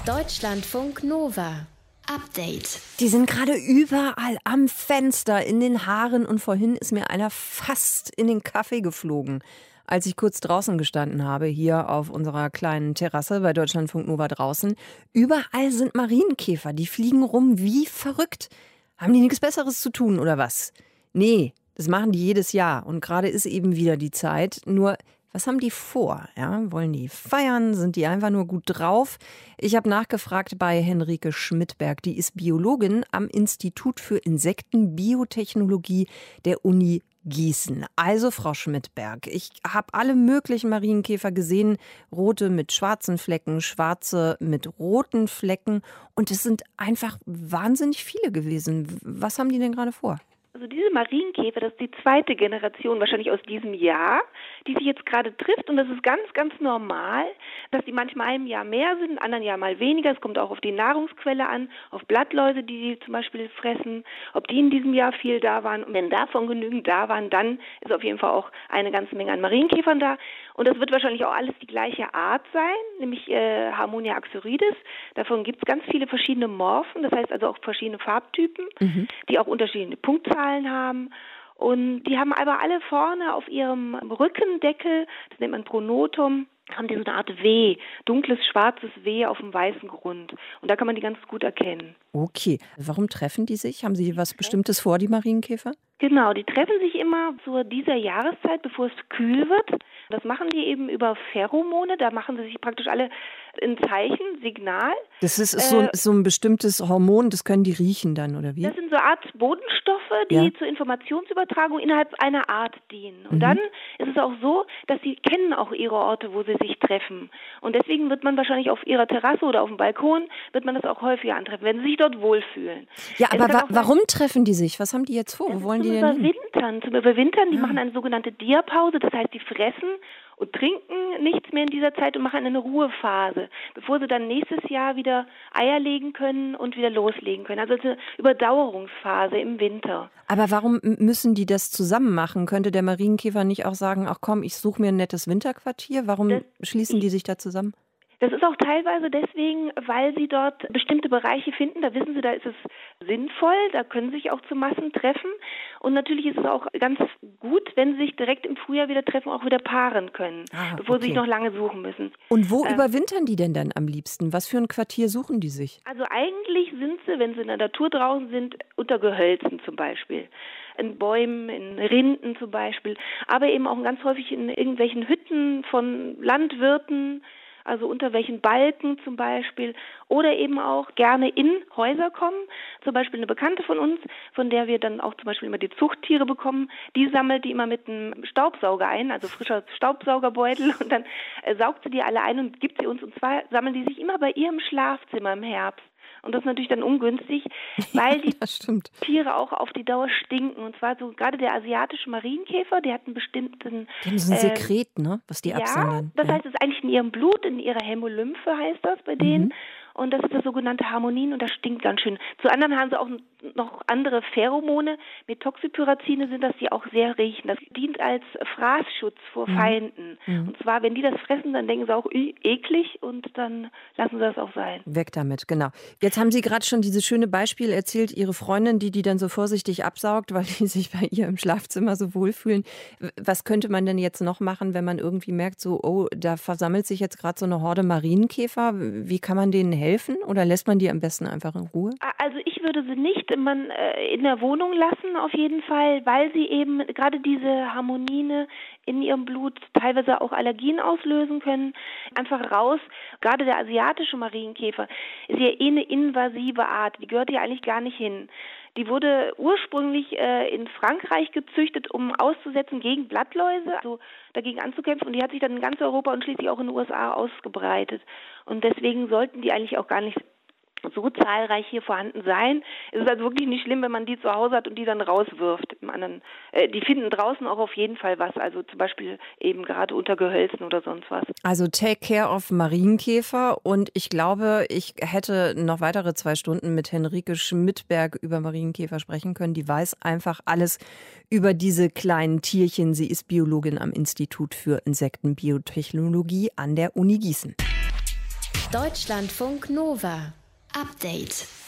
Deutschlandfunk Nova. Update. Die sind gerade überall am Fenster, in den Haaren und vorhin ist mir einer fast in den Kaffee geflogen, als ich kurz draußen gestanden habe, hier auf unserer kleinen Terrasse bei Deutschlandfunk Nova draußen. Überall sind Marienkäfer, die fliegen rum wie verrückt. Haben die nichts Besseres zu tun oder was? Nee, das machen die jedes Jahr und gerade ist eben wieder die Zeit. Nur, was haben die vor? Ja, wollen die feiern? Sind die einfach nur gut drauf? Ich habe nachgefragt bei Henrike Schmidberg. Die ist Biologin am Institut für Insektenbiotechnologie der Uni Gießen. Also Frau Schmidberg, ich habe alle möglichen Marienkäfer gesehen. Rote mit schwarzen Flecken, schwarze mit roten Flecken. Und es sind einfach wahnsinnig viele gewesen. Was haben die denn gerade vor? Also diese Marienkäfer, das ist die zweite Generation wahrscheinlich aus diesem Jahr, die sich jetzt gerade trifft. Und das ist ganz, ganz normal, dass die manchmal einem Jahr mehr sind, in anderen Jahr mal weniger. Es kommt auch auf die Nahrungsquelle an, auf Blattläuse, die zum Beispiel fressen, ob die in diesem Jahr viel da waren. Und wenn davon genügend da waren, dann ist auf jeden Fall auch eine ganze Menge an Marienkäfern da. Und das wird wahrscheinlich auch alles die gleiche Art sein, nämlich Harmonia axyridis. Davon gibt es ganz viele verschiedene Morphen, das heißt also auch verschiedene Farbtypen, die auch unterschiedliche Punktzahlen haben. Und die haben aber alle vorne auf ihrem Rückendeckel, das nennt man Pronotum, haben die so eine Art W, dunkles, schwarzes W auf dem weißen Grund. Und da kann man die ganz gut erkennen. Okay, warum treffen die sich? Haben sie was Bestimmtes vor, die Marienkäfer? Genau, die treffen sich immer zu dieser Jahreszeit, bevor es kühl wird. Das machen die eben über Pheromone, da machen sie sich praktisch alle ein Zeichen, Signal. Das ist so ein bestimmtes Hormon, das können die riechen dann, oder wie? Das sind so Art Bodenstoffe, die zur Informationsübertragung innerhalb einer Art dienen. Und dann ist es auch so, dass sie kennen auch ihre Orte, wo sie sich treffen. Und deswegen wird man wahrscheinlich auf ihrer Terrasse oder auf dem Balkon, wird man das auch häufiger antreffen, wenn sie sich dort wohlfühlen. Ja, aber warum treffen die sich? Was haben die jetzt vor? Wo wollen die denn hin? Zum Überwintern, die machen eine sogenannte Diapause, das heißt, die fressen und trinken nichts mehr in dieser Zeit und machen eine Ruhephase, bevor sie dann nächstes Jahr wieder Eier legen können und wieder loslegen können. Also eine Überdauerungsphase im Winter. Aber warum müssen die das zusammen machen? Könnte der Marienkäfer nicht auch sagen, ach komm, ich suche mir ein nettes Winterquartier? Warum schließen die sich da zusammen? Das ist auch teilweise deswegen, weil sie dort bestimmte Bereiche finden, da wissen sie, da ist es sinnvoll, da können sie sich auch zu Massen treffen. Und natürlich ist es auch ganz gut, wenn sie sich direkt im Frühjahr wieder treffen, auch wieder paaren können, bevor sie sich noch lange suchen müssen. Und wo überwintern die denn dann am liebsten? Was für ein Quartier suchen die sich? Also eigentlich sind sie, wenn sie in der Natur draußen sind, unter Gehölzen zum Beispiel. In Bäumen, in Rinden zum Beispiel, aber eben auch ganz häufig in irgendwelchen Hütten von Landwirten, also unter welchen Balken zum Beispiel, oder eben auch gerne in Häuser kommen. Zum Beispiel eine Bekannte von uns, von der wir dann auch zum Beispiel immer die Zuchttiere bekommen, die sammelt die immer mit einem Staubsauger ein, also frischer Staubsaugerbeutel, und dann saugt sie die alle ein und gibt sie uns, und zwar sammeln die sich immer bei ihr im Schlafzimmer im Herbst. Und das ist natürlich dann ungünstig, weil die Tiere auch auf die Dauer stinken. Und zwar so gerade der asiatische Marienkäfer, der hat einen bestimmten... Die haben so ein Sekret, ne? Was die absondern. Das heißt, es ist eigentlich in ihrem Blut, in ihrer Hämolymphe heißt das bei denen. Und das ist das sogenannte Harmonin und das stinkt ganz schön. Zu anderen haben sie auch noch andere Pheromone. Metoxypyrazine sind das, die auch sehr riechen. Das dient als Fraßschutz vor Feinden. Und zwar, wenn die das fressen, dann denken sie auch, eklig, und dann lassen sie das auch sein. Weg damit, genau. Jetzt haben Sie gerade schon dieses schöne Beispiel erzählt, Ihre Freundin, die dann so vorsichtig absaugt, weil die sich bei ihr im Schlafzimmer so wohlfühlen. Was könnte man denn jetzt noch machen, wenn man irgendwie merkt, so, oh, da versammelt sich jetzt gerade so eine Horde Marienkäfer? Wie kann man denen helfen, oder lässt man die am besten einfach in Ruhe? Also ich würde sie nicht in der Wohnung lassen, auf jeden Fall, weil sie eben gerade diese Harmonine in ihrem Blut teilweise auch Allergien auslösen können. Einfach raus. Gerade der asiatische Marienkäfer ist ja eine invasive Art. Die gehört ja eigentlich gar nicht hin. Die wurde ursprünglich in Frankreich gezüchtet, um auszusetzen gegen Blattläuse, also dagegen anzukämpfen. Und die hat sich dann in ganz Europa und schließlich auch in den USA ausgebreitet. Und deswegen sollten die eigentlich auch gar nicht so zahlreich hier vorhanden sein. Es ist also wirklich nicht schlimm, wenn man die zu Hause hat und die dann rauswirft. Die finden draußen auch auf jeden Fall was, also zum Beispiel eben gerade unter Gehölzen oder sonst was. Also take care of Marienkäfer, und ich glaube, ich hätte noch weitere 2 Stunden mit Henrike Schmidberg über Marienkäfer sprechen können. Die weiß einfach alles über diese kleinen Tierchen. Sie ist Biologin am Institut für Insektenbiotechnologie an der Uni Gießen. Deutschlandfunk Nova. Update.